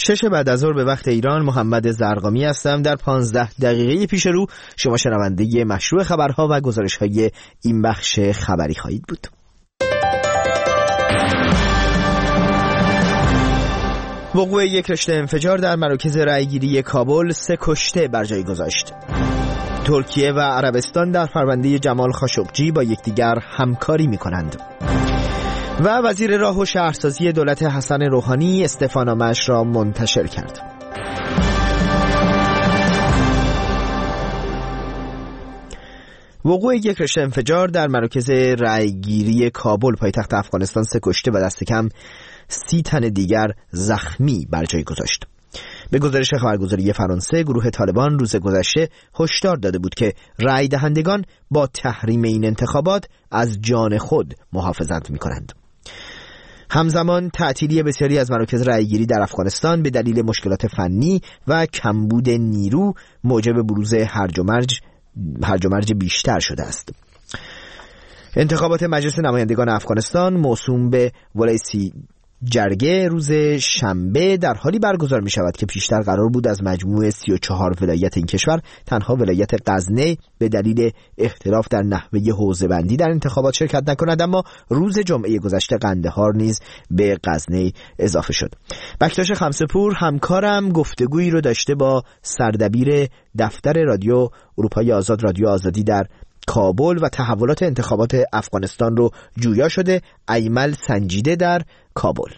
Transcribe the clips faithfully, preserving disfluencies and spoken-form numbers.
شش بعد از ظهر به وقت ایران، محمد زرقامی هستم. در پانزده دقیقه پیش رو شما شنونده مشروع خبرها و گزارش‌های این بخش خبری خواهید بود. وقوع یک رشته انفجار در مراکز رأیگیری کابل سه کشته بر جای گذاشت. ترکیه و عربستان در پرونده جمال خاشقجی با یکدیگر همکاری می‌کنند. و وزیر راه و شهرسازی دولت حسن روحانی استعفانامه‌اش را منتشر کرد. وقوع یک رشته انفجار در مراکز رأیگیری کابل پایتخت افغانستان سه کشته و دست کم سی تن دیگر زخمی بر جای گذاشت. به گزارش خبرگزاری فرانسه، گروه طالبان روز گذشته هشدار داده بود که رأی دهندگان با تحریم این انتخابات از جان خود محافظت می‌کنند. همزمان تعطیلی بسیاری از مراکز رأیگیری در افغانستان به دلیل مشکلات فنی و کمبود نیرو موجب بروز هرج و مرج هرج و مرج بیشتر شده است. انتخابات مجلس نمایندگان افغانستان موسوم به ولایسی جرگه روز شنبه در حالی برگزار می شود که پیشتر قرار بود از مجموع سی و چهار ولایت این کشور تنها ولایت غزنی به دلیل اختلاف در نحوه حوزه بندی در انتخابات شرکت نکند، اما روز جمعه گذشته قندهار نیز به غزنی اضافه شد. بکتاش خمسه‌پور همکارم گفتگویی رو داشته با سردبیر دفتر رادیو اروپای آزاد، رادیو آزادی در کابل و تحولات انتخابات افغانستان رو جویا شده. ایمل سنجیده در کابل.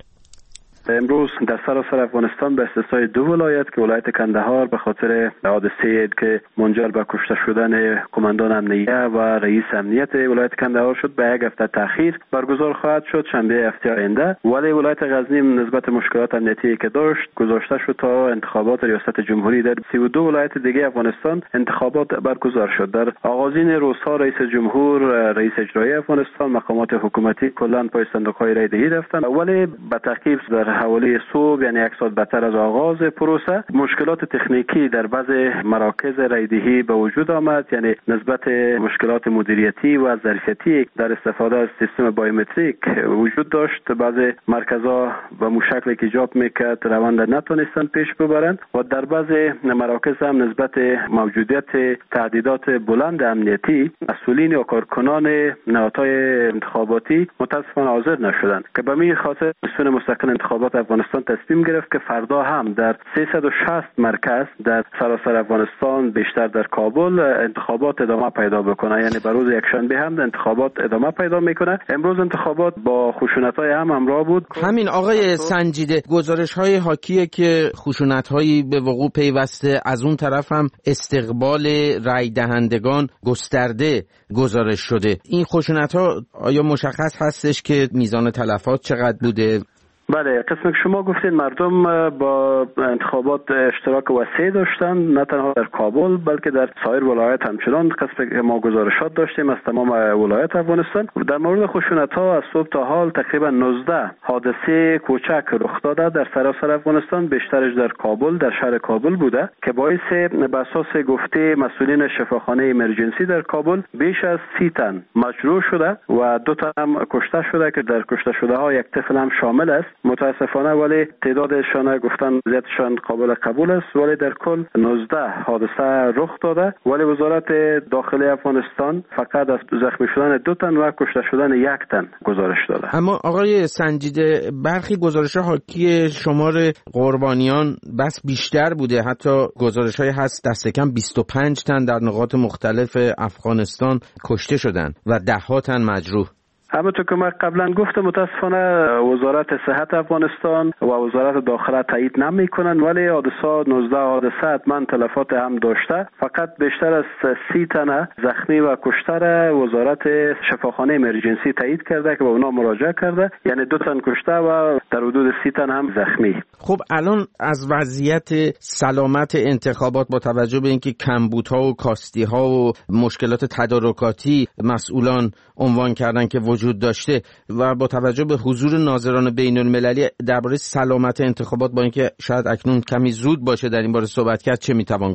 امروز در سراسر افغانستان به استثنای دو ولایت که ولایت کندهار به خاطر حادثه که منجر به کشته شدن قماندان امنیه و رئیس امنیت ولایت کندهار شد به یک هفته تأخیر برگزار خواهد شد شنبه هفته آینده، ولی ولایت غزنی نسبت مشکلات امنیتی که داشت گذاشته شد تا انتخابات ریاست جمهوری در سی و دو ولایت دیگه افغانستان انتخابات برگزار شد. در آغازین روزها رئیس جمهور، رئیس اجرایی افغانستان، مقامات حکومتی کلا پای صندوق‌های رای دهی رفتند، ولی به تعقیب در حوالی صبح یعنی یک ساعت بعدتر از آغاز پروسه مشکلات تکنیکی در بعض مراکز رایدهی به وجود آمد، یعنی نسبت مشکلات مدیریتی و ظرفیتی در استفاده از سیستم بایومتریک وجود داشت. بعض مرکزها به مشکلی که ایجاب میکرد روند نتونستند پیش ببرند و در بعض مراکز هم نسبت موجودیت تعدیدات بلند امنیتی مسئولین و کارکنان نهادهای انتخاباتی متاسفانه حاضر نشدند که به همین خاطر مسئول مستقل انتخابات افغانستان تصمیم گرفت که فردا هم در سیصد و شصت مرکز در سراسر افغانستان بیشتر در کابل انتخابات ادامه پیدا بکنه، یعنی به روز یکشنبه هم انتخابات ادامه پیدا میکنه. امروز انتخابات با خشونت‌های هم همراه بود. همین آقای سنجیده، گزارش‌های حاکیه که خشونت‌هایی به وقوع پیوسته، از اون طرف هم استقبال رای دهندگان گسترده گزارش شده. این خشونت‌ها آیا مشخص هستش که میزان تلفات چقدر بوده؟ بله، قسمی که شما گفتید مردم با انتخابات اشتراک وسیع داشتن، نه تنها در کابل بلکه در سایر ولایات همچنان. قسمی که ما گزارشات داشتیم از تمام ولایات افغانستان در مورد خشونت‌ها از صبح تا حال تقریبا نوزده حادثه کوچک رخ داده در سراسر افغانستان، بیشترش در کابل، در شهر کابل بوده که باعث به اساس گفته مسئولین شفاخانه امرجنسی در کابل بیش از سی تن مجروح شده و دو تن هم کشته شده که در کشته شده ها یک طفل هم شامل است. متاسفانه ولی تعدادشان گفتن زیادشان قابل قبول است، ولی در کل نوزده حادثه رخ داده، ولی وزارت داخلی افغانستان فقط از زخمی شدن دو تن و کشته شدن یک تن گزارش داده. اما آقای سنجیده، برخی گزارش حاکی شمار قربانیان بس بیشتر بوده، حتی گزارش‌های هست دست کم بیست و پنج تن در نقاط مختلف افغانستان کشته شدند و ده ها تن مجروح. همونطور که من قبلا گفتم متاسفانه وزارت صحت افغانستان و وزارت داخله تایید نمیکنن، ولی حادثه نوزده حادثه حتما تلفات هم داشته. فقط بیشتر از سی تن زخمی و کشته را وزارت شفاخانه امرجنسی تایید کرده که به اونا مراجعه کرده، یعنی دو تن کشته و در حدود سی تن هم زخمی. خب الان از وضعیت سلامت انتخابات با توجه به اینکه کمبودها و کاستی‌ها و مشکلات تدارکاتی مسئولان عنوان کردن که وجود داشته و با توجه به حضور ناظران بین المللی درباره سلامت انتخابات، با اینکه شاید اکنون کمی زود باشه در این باره صحبت کرد، چه میتوان گفت؟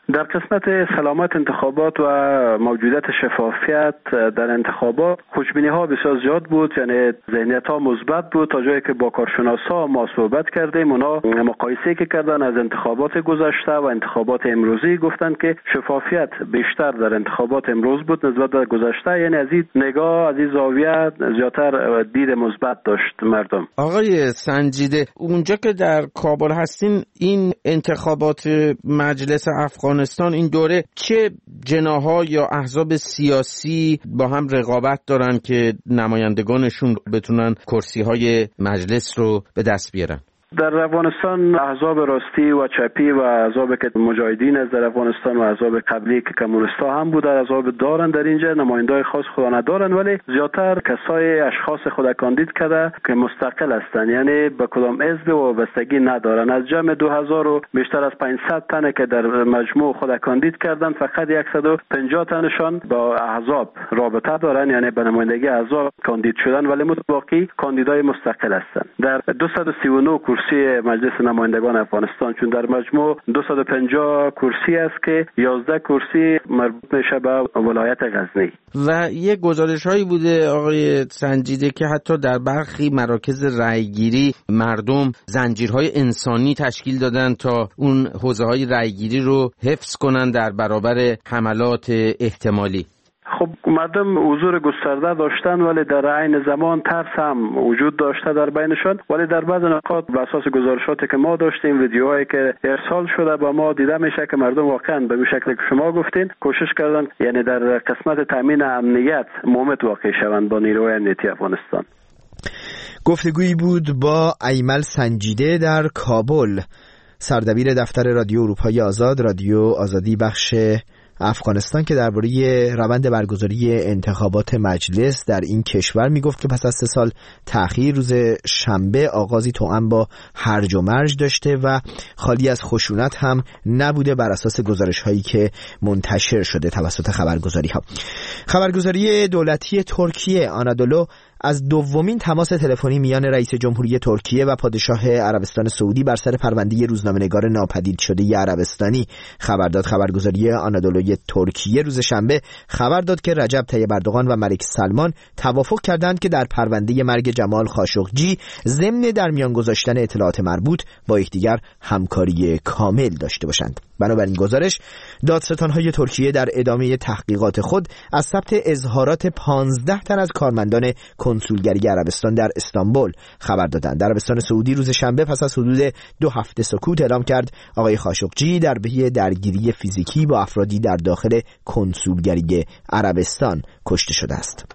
در قسمت سلامت انتخابات و موجودیت شفافیت در انتخابات خوشبینی ها بسیار زیاد بود، یعنی ذهنیت ها مثبت بود. تا جایی که با کارشناسا ما صحبت کردیم، اونا مقایسه که کردن از انتخابات گذشته و انتخابات امروزی، گفتن که شفافیت بیشتر در انتخابات امروز بود نسبت به گذشته، یعنی از این نگاه، از این زاویه زیادتر دید مثبت داشت مردم. آقای سنجیده، اونجا که در کابل هستین، این انتخابات مجلس افغانستان این دوره چه جناح‌ها یا احزاب سیاسی با هم رقابت دارن که نمایندگانشون بتونن کرسی‌های مجلس رو به دست بیارن؟ در افغانستان احزاب راستی و چپی و احزاب که مجاهدین از در افغانستان و احزاب قبلی که کمونیستا هم بوده، احزاب دارن در اینجا، نمایندای خاص خود ندارن، ولی زیاتر کسای اشخاص خود کاندید کرده که مستقل هستند، یعنی به کدام حزب وابستگی ندارن. از جمع دو هزار و بیشتر از پانصد تن که در مجموع خود کاندید کردن، فقط صد و پنجاه تنشان با احزاب رابطه دارن، یعنی به نمایندگی احزاب کاندید شدن، ولی متباقی کاندیدای مستقل هستند. در دویست و سی و نه کرسی مجلس نمایندگان افغانستان، چون در مجموع دویست و پنجاه کرسی است که یازده کرسی مربوط میشه به ولایت غزنی. و یه گزارش هایی بوده آقای سنجیده که حتی در برخی مراکز رأیگیری مردم زنجیرهای انسانی تشکیل دادن تا اون حوزه های رأیگیری رو حفظ کنن در برابر حملات احتمالی. خب مردم حضور گسترده داشتن، ولی در عین زمان ترس هم وجود داشته در بینشان. ولی در بعض نقاط بر اساس گزارشاتی که ما داشتیم، ویدیوهایی که ارسال شده با ما، دیده میشه که مردم واقعا به این شکلی که شما گفتین کوشش کردن، یعنی در قسمت تامین امنیت مومت واقع شوند با نیروهای امنیتی افغانستان. گفتگویی بود با ایمل سنجیده در کابل، سردبیر دفتر رادیو اروپای آزاد، رادیو آزادی بخش افغانستان، که درباره روند برگزاری انتخابات مجلس در این کشور میگفت که پس از سه سال تأخیر روز شنبه آغازی توأم با هرج و مرج داشته و خالی از خشونت هم نبوده بر اساس گزارش هایی که منتشر شده توسط خبرگزاری ها. خبرگزاری دولتی ترکیه آنادولو از دومین تماس تلفنی میان رئیس جمهوری ترکیه و پادشاه عربستان سعودی بر سر پرونده روزنامه‌نگار ناپدید شده ی عربستانی خبر داد. خبرگزاری آنادولوی ترکیه روز شنبه خبر داد که رجب طیب اردوغان و ملک سلمان توافق کردند که در پرونده مرگ جمال خاشقجی ضمن در میان گذاشتن اطلاعات مربوط با یکدیگر همکاری کامل داشته باشند. بنابراین گزارش، دادستان‌های ترکیه در ادامه تحقیقات خود از ثبت اظهارات پانزده تن از کارمندان کنسولگری عربستان در استانبول خبر دادند. عربستان سعودی روز شنبه پس از حدود دو هفته سکوت اعلام کرد آقای خاشقجی در پی درگیری فیزیکی با افرادی در داخل کنسولگری عربستان کشته شده است.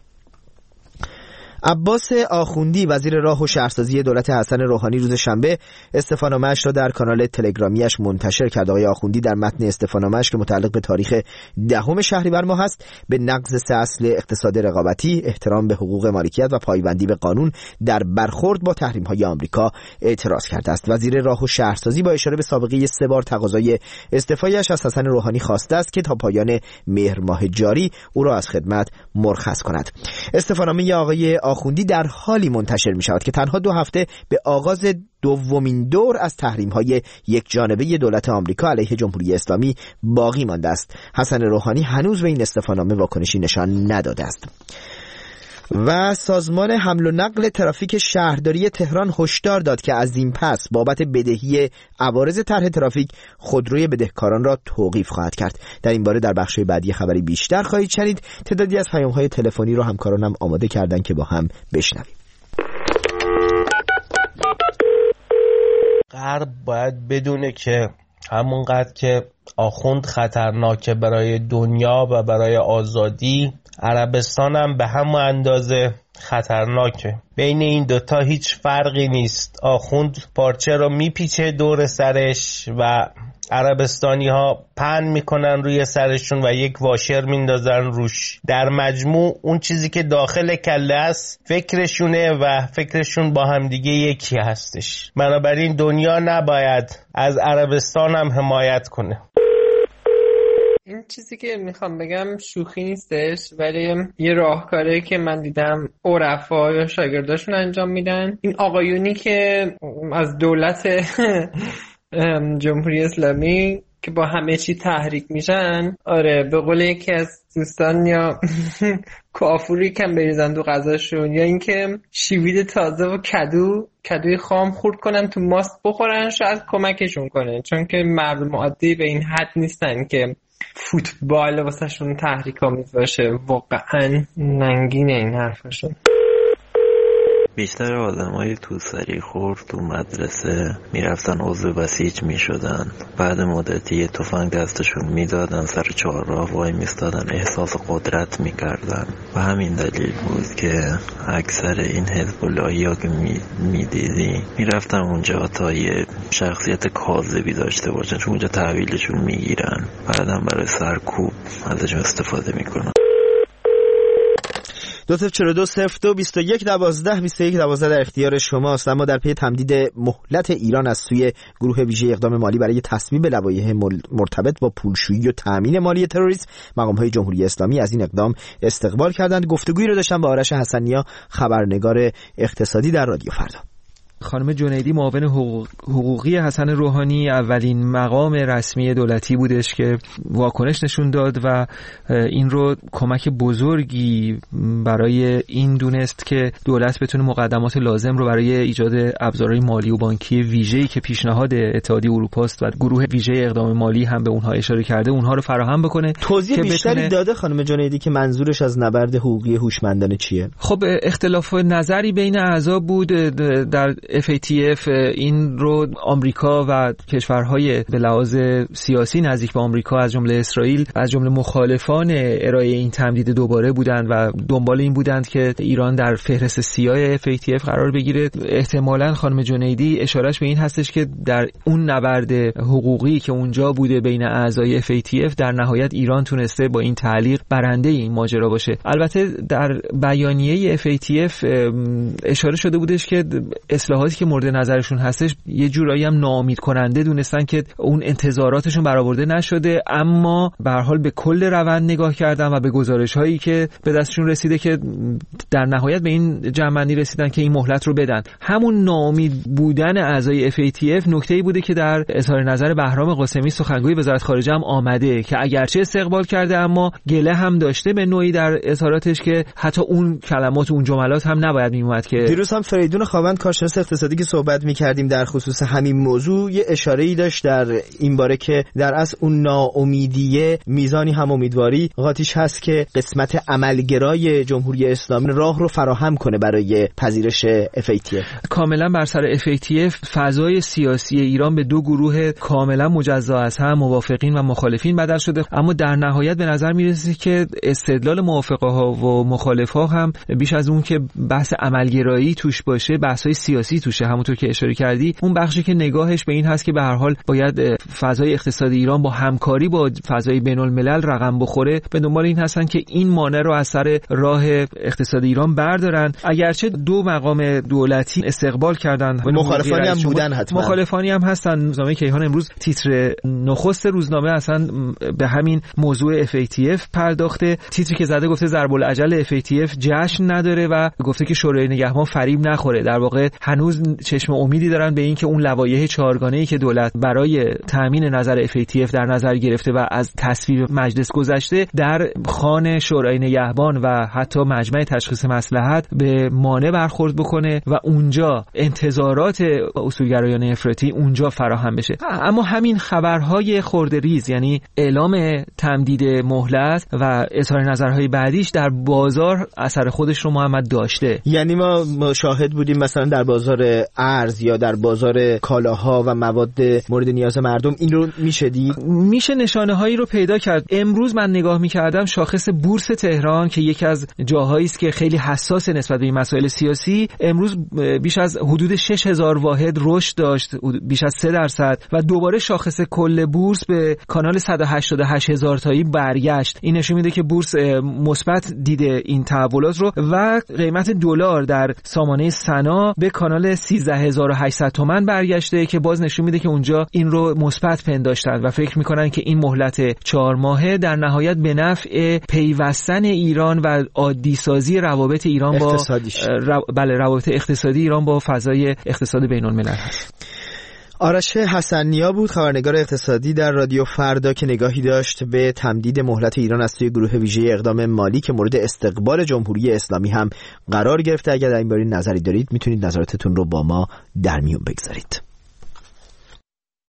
عباس آخوندی وزیر راه و شهرسازی دولت حسن روحانی روز شنبه استعفانامه‌اش را در کانال تلگرامیش منتشر کرد. آقای آخوندی در متن استعفانامه‌اش که متعلق به تاریخ دهم شهریور ماه است، به نقض سه اصل اقتصاد رقابتی، احترام به حقوق مالکیت و پایبندی به قانون در برخورد با تحریم‌های آمریکا اعتراض کرده است. وزیر راه و شهرسازی با اشاره به سابقه سه بار تقاضای استعفایش از حسن روحانی خواسته است که تا پایان مهر ماه جاری او را از خدمت مرخص کند. استعفانامه آقای آخوندی در حالی منتشر می شود که تنها دو هفته به آغاز دومین دور از تحریم‌های یک جانبه دولت آمریکا علیه جمهوری اسلامی باقی مانده است. حسن روحانی هنوز به این استعفانامه واکنشی نشان نداده است. و سازمان حمل و نقل ترافیک شهرداری تهران هشدار داد که از این پس بابت بدهی عوارض طرح ترافیک خودروی بدهکاران را توقیف خواهد کرد. در این باره در بخش بعدی خبری بیشتر خواهید شنید. تعدادی از پیام‌های تلفنی رو همکارانم آماده کردن که با هم بشنویم. غرب باید بدونه که همونقدر که آخوند خطرناکه برای دنیا و برای آزادی، عربستان هم به همون اندازه خطرناکه. بین این دوتا هیچ فرقی نیست. آخوند پارچه رو میپیچه دور سرش و عربستانی ها پهن میکنن روی سرشون و یک واشر میندازن روش. در مجموع اون چیزی که داخل کله است فکرشونه و فکرشون با هم دیگه یکی هستش. بنابراین دنیا نباید از عربستان هم حمایت کنه. این چیزی که میخوام بگم شوخی نیستش، ولی یه راهکاری که من دیدم عرفا یا شاگرداشون انجام میدن، این آقایونی که از دولت جمهوری اسلامی که با همه چی تحریک میشن. آره به قول یکی از دوستان، یا کافوری کم بریزن تو غذاشون، یا اینکه شیوید تازه و کدو کدوی خام خورد کنن تو ماست بخورن، شاید کمکشون کنه، چون که مردم عادی به این حد نیستن که فوتبال واسه شون تحریک آمیز باشه. واقعا ننگینه این حرفشون. بیشتر آدم های توسری خورد تو مدرسه میرفتن عضو بسیج میشدن، بعد مدتی یه تفنگ دستشون میدادن، سر چهارراه وای میستادن، احساس قدرت میکردن. و همین دلیل بود که اکثر این حزب اللهی ها که میدیدی میرفتن اونجا تا یه شخصیت کاذبی داشته باشن، چون اونجا تحویلشون میگیرن، بعدم برای سرکوب ازشون استفاده میکنن. دو صفر چهار دو صفر دو بیست و یک دوازده بیست و یک دوازده در اختیار شماست. اما در پی تمدید مهلت ایران از سوی گروه ویژه اقدام مالی برای تصویب لوایح مرتبط با پولشویی و تامین مالی تروریسم، مقام‌های جمهوری اسلامی از این اقدام استقبال کردند. گفتگویی رو داشتم با آرش حسنیا، خبرنگار اقتصادی در رادیو فردا. خانم جنیدی، معاون حقوقی حسن روحانی، اولین مقام رسمی دولتی بودش که واکنش نشون داد و این رو کمک بزرگی برای این دونست که دولت بتونه مقدمات لازم رو برای ایجاد ابزارهای مالی و بانکی ویژه‌ای که پیشنهاد اتحادیه اروپا است و گروه ویژه اقدام مالی هم به اونها اشاره کرده، اونها رو فراهم بکنه. توضیح بیشتری بتونه... داده خانم جنیدی که منظورش از نبرد حقوقی هوشمندانه چیه؟ خب اختلاف نظری بین اعضا بود در اف ای تی اف. این رو آمریکا و کشورهای به لحاظ سیاسی نزدیک به آمریکا از جمله اسرائیل از جمله مخالفان ارائه این تمدید دوباره بودند و دنبال این بودند که ایران در فهرست سیاه اف ای تی اف قرار بگیره. احتمالاً خانم جنیدی اشارهش به این هستش که در اون نبرد حقوقی که اونجا بوده بین اعضای اف ای تی اف در نهایت ایران تونسته با این تعلیق برنده این ماجرا باشه. البته در بیانیه اف ای تی اف اشاره شده بودش که اصلاحاتی که مورد نظرشون هستش یه جورایی هم ناامید کننده دونستن که اون انتظاراتشون برآورده نشده، اما به هر حال به کل روند نگاه کردن و به گزارش‌هایی که به دستشون رسیده که در نهایت به این جمع‌بندی رسیدن که این مهلت رو بدن. همون ناامید بودن اعضای اف ای تی اف نکته‌ای بوده که در اظهار نظر بهرام قاسمی سخنگوی وزارت خارجه هم آمده که اگرچه استقبال کرده اما گله هم داشته به نوعی در اظهاراتش که حتی اون کلمات و اون جملات هم نباید میومد. که دیروز هم فریدون خاوند کارشناس اقتصادی که صحبت می‌کردیم در خصوص همین موضوع یه اشاره‌ای داشت در این باره که در اصل اون ناامیدیه میزانی هم امیدواری قاطیش هست که قسمت عملگرای جمهوری اسلامی راه رو فراهم کنه برای پذیرش اف ای تی اف. کاملا بر سر اف ای تی اف فضای سیاسی ایران به دو گروه کاملا مجزا از هم، موافقین و مخالفین بدل شده، اما در نهایت به نظر میرسه که استدلال موافقها و مخالفها هم بیش از اون که بحث عملگرایی توش باشه، بحث‌های سیاسی توشه. همونطور که اشاره کردی اون بخشی که نگاهش به این هست که به هر حال باید فضای اقتصادی ایران با همکاری با فضای بین الملل رقم بخوره، به دنبال این هستن که این مانع رو از سر راه اقتصاد ایران بردارن. اگرچه دو مقام دولتی استقبال کردن، مخالفانی هم بودن، حتما مخالفانی هم هستن. روزنامه کیهان امروز تیتر نخست روزنامه اصلا به همین موضوع اف ای تی اف پرداخته. تیتری که زده گفته ضرب العجل اف ای تی اف جشن نداره و گفته که شورای نگهبان فریب نخوره. در واقع هنوز چشم امیدی دارن به این که اون لوایح چهارگانه‌ای که دولت برای تامین نظر اف ای تی اف در نظر گرفته و از تصویب مجلس گذشته در خوان شورای نگهبان و حتی مجمع تشخیص مصلحت به مانع برخورد بکنه و اونجا انتظارات اصولگرایان افراطی اونجا فراهم بشه. اما همین خبرهای خردریز، یعنی اعلام تمدید مهلت و اظهار نظرهای بعدیش در بازار اثر خودش رو محمد داشته. یعنی ما شاهد بودیم مثلا در بازار ارز یا در بازار کالاها و مواد مورد نیاز مردم این رو میشه دید، میشه نشانه هایی رو پیدا کرد. امروز من نگاه میکردم شاخص بورس تهران که یکی از جاهایی است که خیلی حساس نسبت به این مسائل سیاسی، امروز بیش از حدود شش هزار واحد رشد داشت، بیش از سه درصد، و دوباره شاخص کل بورس به کانال صد و هشتاد و هشت هزار تایی برگشت. این نشون میده که بورس مثبت دیده این تحولات رو و قیمت دلار در سامانه سنا به کانال سیزده هزار و هشتصد تومان برگشته که باز نشون میده که اونجا این رو مثبت پنداشتن و فکر میکنن که این مهلت چهار ماهه در نهایت به نفع پیوستن ایران و عادی سازی روابط ایران با رو... بله روابط اقتصادی ایران با فضای اقتصاد بین الملل هست. آرش حسنیا بود خبرنگار اقتصادی در رادیو فردا که نگاهی داشت به تمدید مهلت ایران از سوی گروه ویژه اقدام مالی که مورد استقبال جمهوری اسلامی هم قرار گرفته. اگر در این باره نظری دارید میتونید نظراتتون رو با ما در میون بگذارید.